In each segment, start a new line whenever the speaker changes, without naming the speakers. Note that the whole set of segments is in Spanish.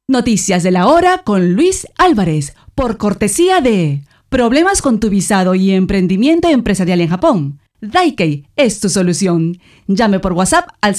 Noticias de la hora con Luis Álvarez, por cortesía de Problemas con tu visado y emprendimiento empresarial en Japón. Daikei es tu solución. Llame por WhatsApp al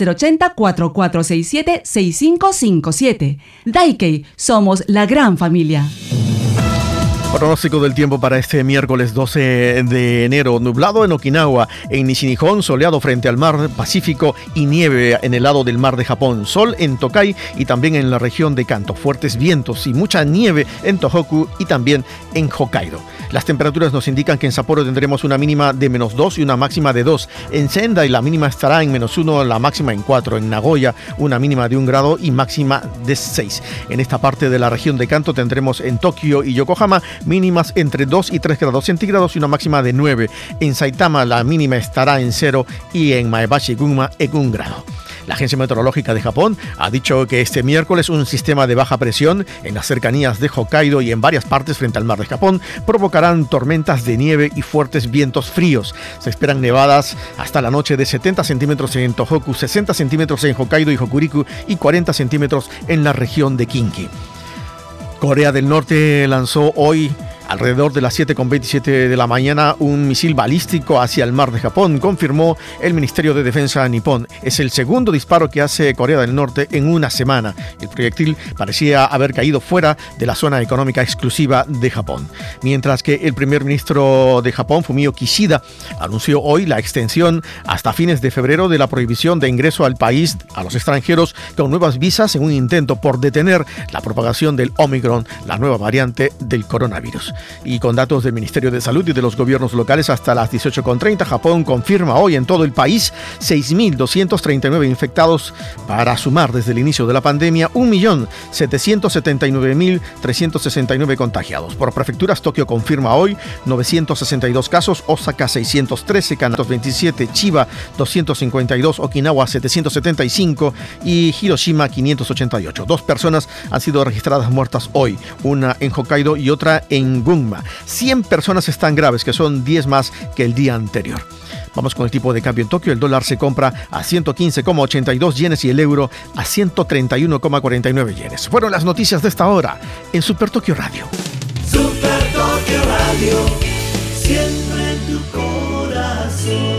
080-4467-6557. Daikei, somos la gran familia.
Pronóstico del tiempo para este miércoles 12 de enero. Nublado en Okinawa, en Nishinihon, soleado frente al mar Pacífico y nieve en el lado del mar de Japón. Sol en Tokai y también en la región de Kanto. Fuertes vientos y mucha nieve en Tohoku y también en Hokkaido. Las temperaturas nos indican que en Sapporo tendremos una mínima de -2 y una máxima de 2. En Sendai la mínima estará en -1, la máxima en 4. En Nagoya una mínima de 1 grado y máxima de 6. En esta parte de la región de Kanto tendremos en Tokio y Yokohama mínimas entre 2 y 3 grados centígrados y una máxima de 9. En Saitama la mínima estará en 0 y en Maebashi y Gunma en 1 grado. La Agencia Meteorológica de Japón ha dicho que este miércoles un sistema de baja presión en las cercanías de Hokkaido y en varias partes frente al mar de Japón provocarán tormentas de nieve y fuertes vientos fríos. Se esperan nevadas hasta la noche de 70 centímetros en Tohoku, 60 centímetros en Hokkaido y Hokuriku y 40 centímetros en la región de Kinki. Corea del Norte lanzó hoy, alrededor de las 7:27 de la mañana, un misil balístico hacia el mar de Japón, confirmó el Ministerio de Defensa nipón. Es el segundo disparo que hace Corea del Norte en una semana. El proyectil parecía haber caído fuera de la zona económica exclusiva de Japón. Mientras que el primer ministro de Japón, Fumio Kishida, anunció hoy la extensión hasta fines de febrero de la prohibición de ingreso al país a los extranjeros con nuevas visas en un intento por detener la propagación del Omicron, la nueva variante del coronavirus. Y con datos del Ministerio de Salud y de los gobiernos locales, hasta las 18:30, Japón confirma hoy en todo el país 6.239 infectados para sumar desde el inicio de la pandemia 1.779.369 contagiados. Por prefecturas, Tokio confirma hoy 962 casos, Osaka 613, Kanto 27, Chiba 252, Okinawa 775 y Hiroshima 588. 2 personas han sido registradas muertas hoy, una en Hokkaido y otra en Gunma. 100 personas están graves, que son 10 más que el día anterior. Vamos con el tipo de cambio en Tokio. El dólar se compra a 115,82 yenes y el euro a 131,49 yenes. Fueron las noticias de esta hora en Super Tokio Radio.
Super Tokio Radio, siempre en tu corazón.